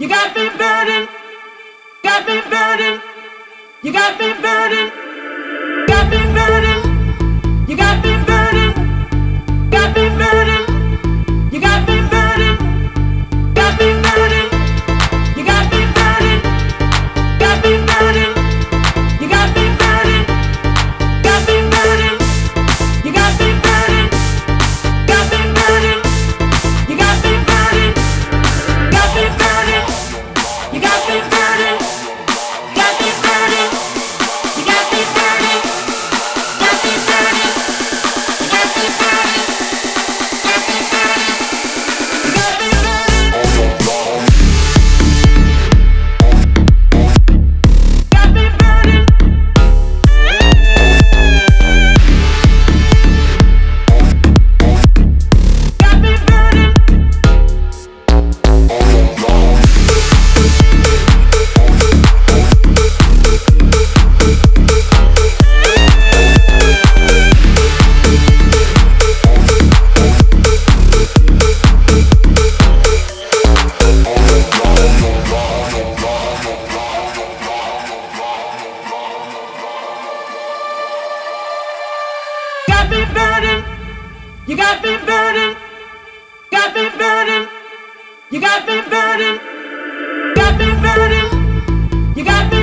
You got me burning, got me burning, you got me burning, got me burning, you got me burning, got me burning, you got me burning, got me burning, you got me burning, got me burning, you got me burning, got me burning, you got me burning, got me burning, you got me burning, got me burning. You got me burning, got me burning, you got me burning, got me burning, you got me burning, got me burning, you got me burning, got me burning, got me burning. Got me burning, you got me burning, got me burning, you got me burning, got me burning, you got me